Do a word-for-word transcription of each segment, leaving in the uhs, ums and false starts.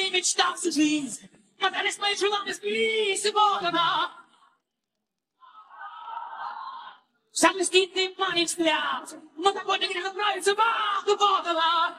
не мечтал всю жизнь, мотались мои желания, сбились, и вот она. Вся блестит и манит взгляд, но такой не нравится, бах, и вот она.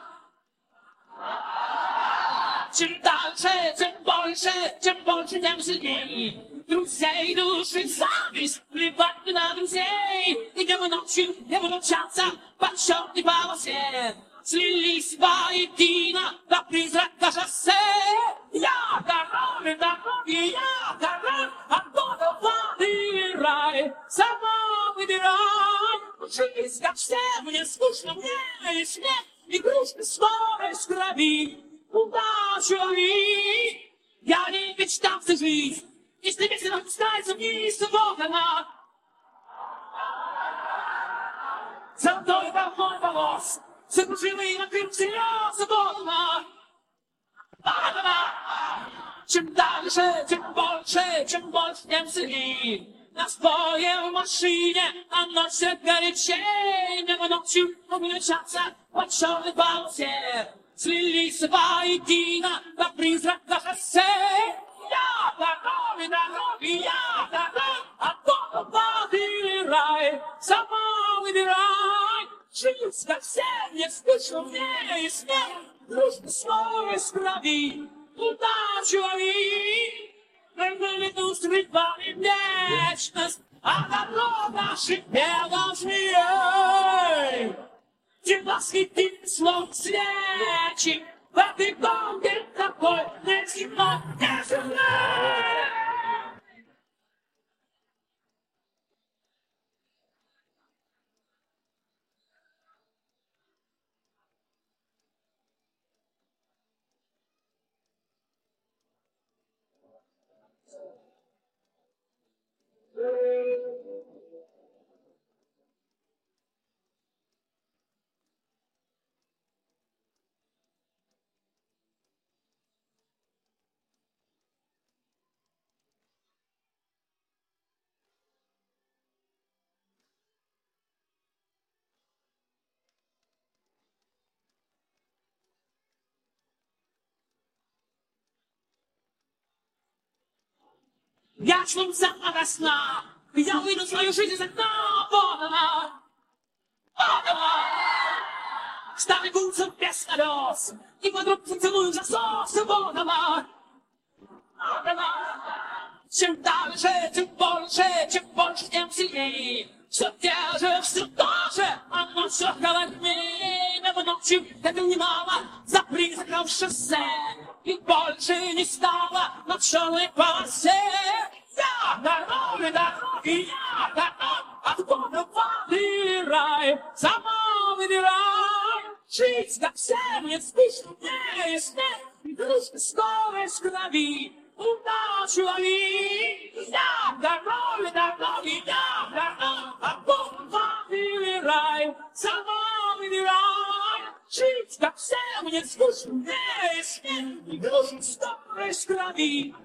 Чем дальше, тем больше, чем больше, тем сильней. Друзей души зависть, плевать на друзей. И днем и ночью не буду мчаться по черной полосе. Слились воедино до призрака шоссе. Я дороги, дороги, я дорог, от Бога выбирай, сама выбирай. Жизнь, как все, мне скучно, мне и смех, игрушки снова из крови. Удачу лови, я не мечтал всю жизнь, и с небес опускается вниз, вот она. Золотой волной волос, закружила и накрыл слез, вот она. Вот она. Чем дальше, тем больше, чем больше, тем сильней. Нас двое в машине, а ночь все горячей. Небо ночью умечаться по черной полосе. Слились воедино до призрака шоссе. Я дороги, дороги, я дорог, от Бога выбирай, сама выбирай. Жизнь, как все, мне скучно, мне и смех, дружба снова из крови, удачу лови. Мы были тут скрывали вечность, а добро наших белых змеей. Тела светит, словно свечи, в этой гонке такой не темно, не земля. Я очнулся ото сна, я выйду свою жизнь из окна, вот она, вот она. Старый гусев без колес, и вдруг поцелую в засос, вот она, вот она. Чем дальше, тем больше, чем больше, тем сильней. Все те же, все то же, оно все холоднее. Небо ночью это немало, за призраком шоссе. И больше не стало на черной полосе. Я дороги, дороги, я дорог, от Бога выбирай, сама выбирай. Жизнь, как все, мне скучно, мне и смех, и дружба снова из крови, удачу лови. Я дороги, дороги, я дорог, от Бога выбирай, сама выбирай. Жизнь, как все, мне скучно, мне и смех, и дружба снова из крови,